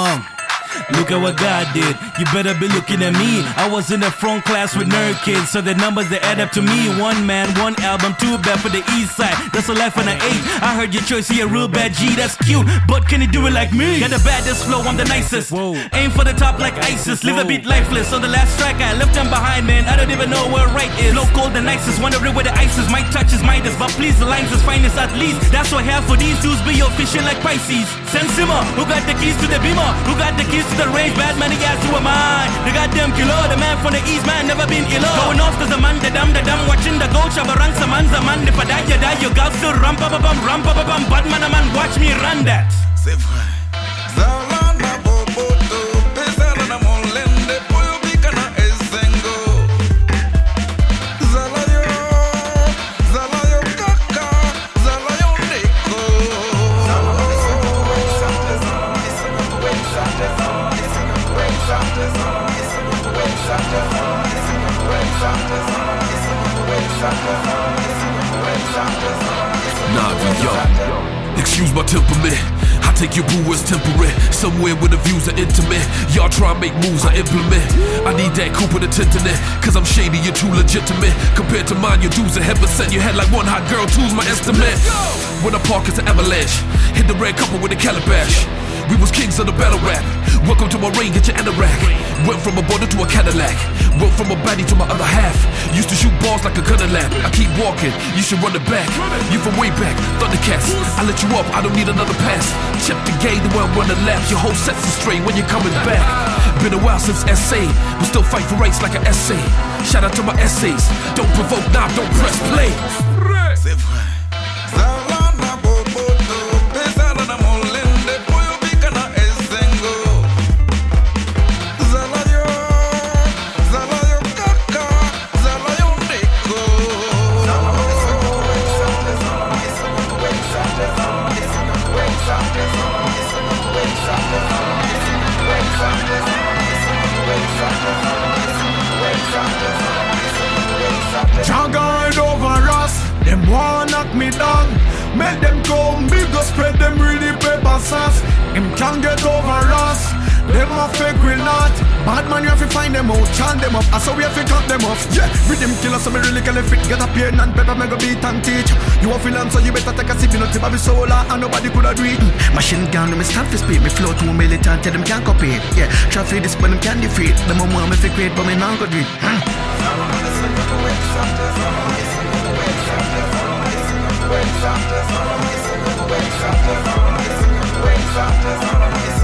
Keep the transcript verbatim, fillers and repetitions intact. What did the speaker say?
Um, look at what God did. You better be looking at me. I was in the front class with nerd kids, so the numbers they add up to me. One man, one album, too bad for the east side. That's a life on an eight. I heard your choice, he a real bad G. That's cute, but can he do it like me? Got the baddest flow, I'm the nicest. Whoa. Aim for the top like ISIS. Live a bit lifeless. On the last track, I left them behind, man. I don't even know where right is. Flow cold the nicest, wondering where the ice is. My touch is Midas, but please, the lines is finest at least. That's what I have for these dudes, be your fishing like Pisces. Send Simmer, who got the keys to the Beamer? Who got the keys to the range? Bad man, he asked who am I? The goddamn killer, the man from the east, man, never been iller. Going off cause the man, the damn, the damn, watching the gold Shabarang, Saman, Zaman. If I die, you die, you got to ram, pa, pa, bam, ram, pa, pa, bam. Bad man, a man, watch me run that. C'est vrai. Zalana boboto, pesara na molende, poyo bika na ezengo. Zalayo, zalayo kaka, zalayo neko. Nah, yo, excuse my temperament. I take your boo as temporary. Somewhere where the views are intimate. Y'all try and make moves, I implement. I need that Cooper to internet. Cause I'm shady, you're too legitimate. Compared to mine, your dudes are heaven sent. You head like one hot girl, two's my estimate. When I park, it's an avalanche. Hit the red couple with a calabash. We was kings of the battle rap. Welcome to my ring, get your anorak. Went from a border to a Cadillac. Went from a baddie to my other half. Used to shoot balls like a gunner lap. I keep walking, you should run it back. You from way back, Thundercats. I let you up, I don't need another pass. Check the game, the one run the laps. Your whole sets are straight when you're coming back. Been a while since S A. We still fight for rights like an essay. Shout out to my essays. Don't provoke, nah, don't press play. C'est vrai. Zalana boboto, pesara na molende, poyo bika na ezengo. Zalayo, zalayo kaka, zalayo neko. Jah guide over us. Them wanna knock me down. Make them come big, go spread them really paper sauce. Them can't get over us. Them a fake will not. Bad man, you have to find them out, chant them up. I saw we have to cut them off. Yeah, rhythm killer, so me really can fit. Get up here and pepper, me go beat and teach. You a feel so you better take a sip. You know tip of the solar and nobody could do it. Machine gun, me stand for speed. Me flow to a militant, tell them can't copy it. Yeah, try for this, but them can't defeat. Them a want me fi create, but me not go do it. Hmm. Wait,